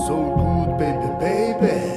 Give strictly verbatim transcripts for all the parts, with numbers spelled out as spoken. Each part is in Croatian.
So good, baby, baby.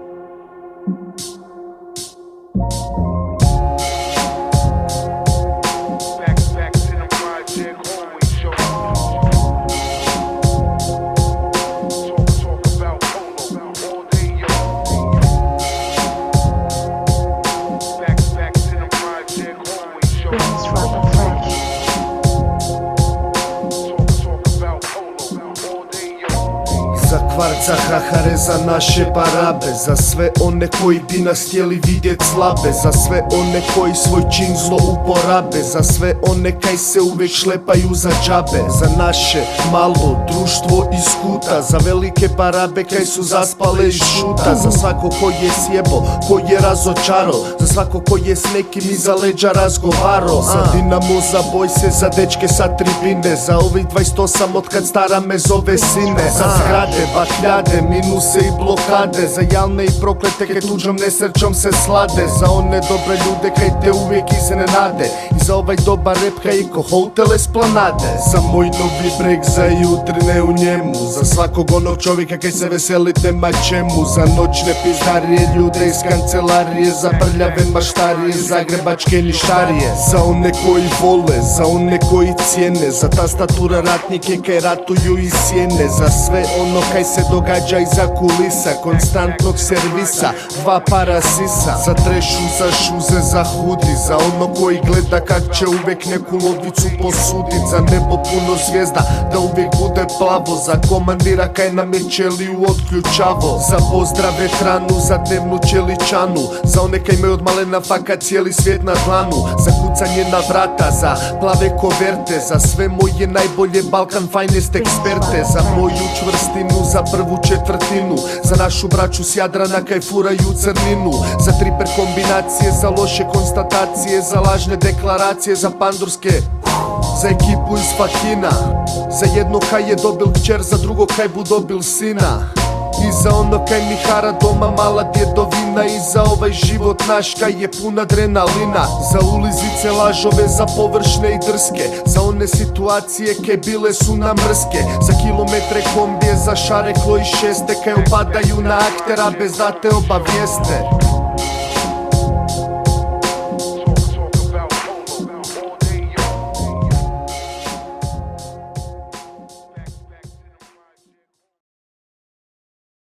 Za kvart, za hahare, za naše barabe, za sve one koji bi nas htjeli vidjet slabe, za sve one koji svoj čin zlo uporabe, za sve one kaj se uvijek šlepaju za džabe, za naše malo društvo iz kuta, za velike barabe kaj su zaspale iz šuta, za svako ko je sjebo, ko je razočaro, za svako ko je s nekim iza leđa razgovaro, za Dinamo, za Bojse, za dečke sa tribine, za ovih dvadeset osam od kad stara me zove sine, za zgrade, bakljade, minuse i blokade, za jalne i proklete kaj tuđom nesrećom se slade, za one dobre ljude kaj te uvijek iznenade, i za ovaj dobar rap kaj i ko hotel Esplanade, za moj novi breg, za jutrine u njemu, za svakog onog čovjeka kaj se veseli tema čemu, za noćne pizdarije, ljude iz kancelarije, za prljave maštarije, zagrebačke ništarije, za one koji vole, za one koji cijene, za tastatura ratnike kaj ratuju iz sjene, za sve ono kaj se događa iza kulisa, konstantnog servisa, dva para sisa, za trešu, za šuze, za hudi, za ono koji gleda kak će uvijek neku lovicu posudit, za nebo puno zvijezda, da uvijek bude plavo, za komandira kaj nam je ćeliju otključavo, za pozdrav veteranu, za dnevnu čeličanu, za one kaj imaju od malena faka cijeli svijet na dlanu, za kucanje na vrata, za plave koverte, za sve moje najbolje Balkan Finest eksperte, za moju čvrstinu, za prvu četvrtinu, za našu braću s Jadrana kaj furaju crninu, za triper kombinacije, za loše konstatacije, za lažne deklaracije, za pandurske, za ekipu iz Fakina, za jedno kaj je dobil kćer, za drugo kaj bu dobil sina, i za ono kaj mi hara doma mala djedovina, i za ovaj život naš kaj je pun adrenalina, za ulizice lažove, za površne i drske, za one situacije kaj bile su nam mrske, za kilometre kombije, za šareklo i šeste kaj opadaju na aktera bez da te obavijeste.